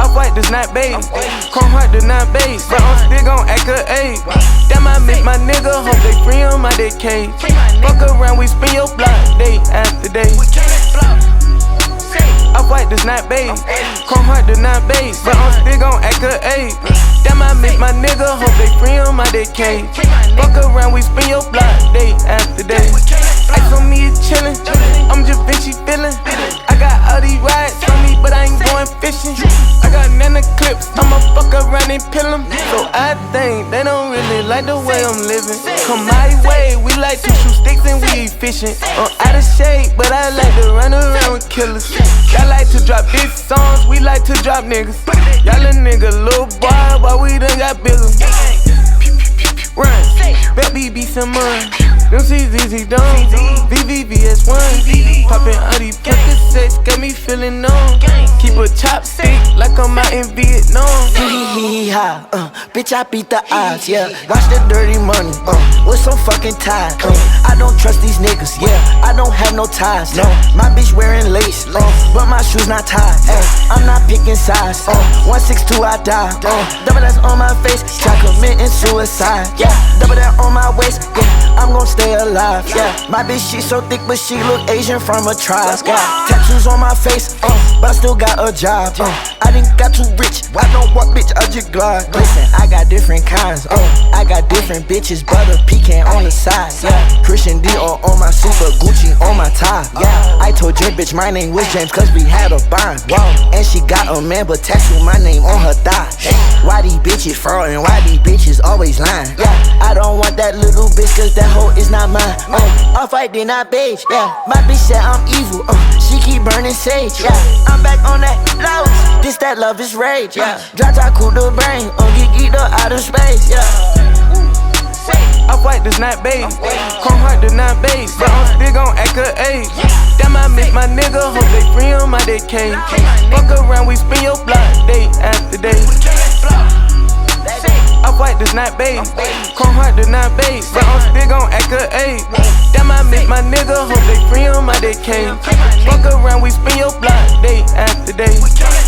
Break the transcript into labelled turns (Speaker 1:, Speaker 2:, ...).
Speaker 1: Off-white does not bathe. Chrome heart does not bathe. But I'm still gon' act a A. Damn, I miss my nigga. Hope they free him out that cage. Fuck around, we spin your block day after day. Off-white does not bathe. Chrome heart does not bathe. But I'm still gon' act a A. Damn, I miss my nigga. Hope they free him out that cage. Fuck around, we spin your block day after day. Ice on me is chillin'. I'm just Vinci feelin'. I got all these rides on me, but I ain't going fishing. I got nano clips, I'ma fuck around and pill 'em. So I think they don't really like the way I'm living. Come my way, we like to shoot sticks and we efficient. I'm out of shape, but I like to run around with killers. Y'all like to drop big songs, we like to drop niggas. Y'all a nigga little boy, but we done got bigger. Run, bet BB some money. Them CZZ done, VVVS1. Poppin' all these Percocets, got me feelin' numb. Keep a chopstick like I'm out in Vietnam.
Speaker 2: Hee-hee-ha, bitch, I beat the odds, yeah. Watch the dirty money, with some fucking ties. I don't trust these niggas, yeah. I don't have no ties, no. My bitch wearing lace, but my shoes not tied. I'm not picking sides, 162 I die. Double that's on my face, try committing suicide, yeah. Double that on my waist, yeah. I'm gon' stay alive, yeah. My bitch, she so thick, but she look Asian from a tribe. Got tattoos on my face, but I still got a job. I didn't got too rich, I don't want bitch, I just glide. Listen, I got different kinds, I got different bitches, butter pecan on the side, yeah. Christian Dior on my super, Gucci on my tie, yeah. I told your bitch my name was James, cause we had a bond, wow. And she got a man, but tattooed my name on her thigh. Why these bitches fraudin', why these bitches always lying, yeah. I don't want that little bitch, cause that hoe is not mine. Off-white did not beige, yeah. My bitch said I'm evil, she keep burning sage, yeah. I'm back on that loud, this that love is rage, yeah. Drop top cool the brain, geek the outer space, yeah.
Speaker 1: Off-white does not bathe. Chrome heart does not bathe. But I'm still gon' act a A. Damn, I miss my nigga. Hope they free him out that cage. Fuck around, we spin your block day after day. Off-white does not bathe. Chrome heart does not bathe. But I'm still gon' act a A. Damn, I miss my nigga. Hope they free him out that cage. Fuck around, we spin your block day after day.